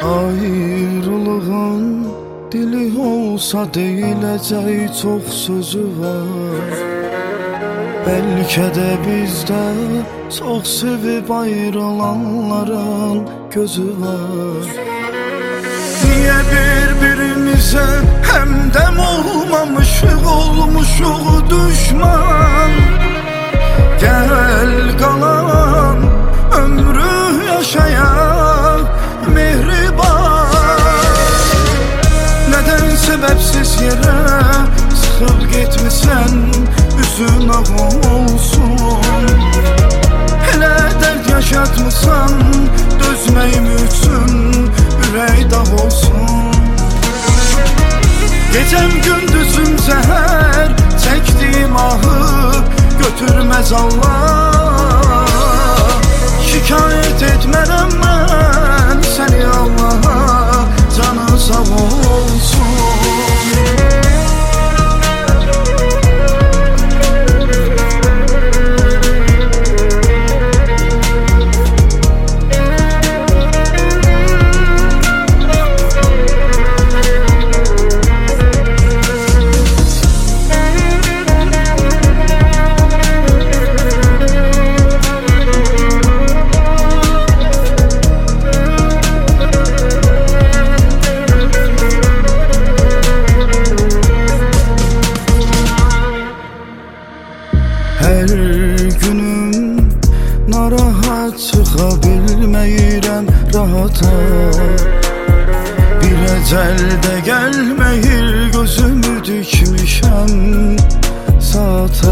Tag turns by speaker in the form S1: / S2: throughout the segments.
S1: Ayrılığın dili olsa deyiləcək çox sözü var. Bəlkə də bizdə çox sevib ayrılanların gözü var. Niyə bir-birimizə həmdəm olmamışıq, olmuşuq düşman? Gəl qalan ömrü yaşayaq mehriban. Nədən səbəbsiz yerə sıxıb getmisən, üzün ağ olsun. Elə dərd yaşatmısan, dözməyim üçün ürək dağ olsun. Gecəm gündüzüm zəhər, çəkdiyim ahı götürməz Allah. Şikayət etmərəm mən səni Allaha, canı sağ olsun. Hər günüm narahat çıxa bilməyirəm rahata. Bir əcəldə gəlməyir, gözümü dikmişəm saata.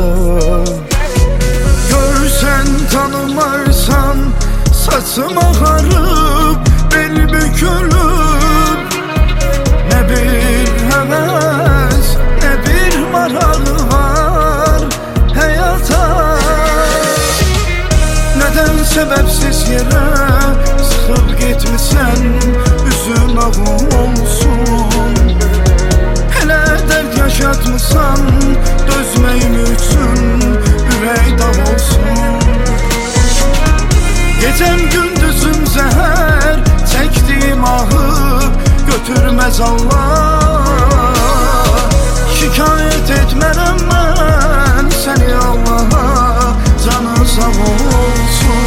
S1: Görsən tanımarsan, saçım ağarıb, bel bükülüb. Nə bir həvəs, nə bir marağı var həyata. Nədən səbəbsiz yerə sıxıb getmisən, üzün ağ olsun. Elə dərd yaşatmısan, dözməyim üçün ürək dağ olsun. Gecəm gündüzüm zəhər, çəkdiyim ahı götürməz Allah. Şikayət etmərəm mən səni Allaha, canı sağ olsun.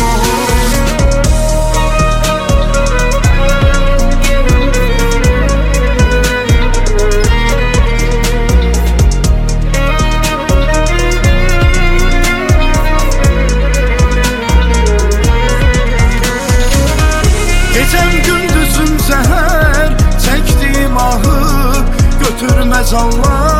S1: Gecəm gündüzüm zəhər, çəkdiyim ahı götürməz Allah.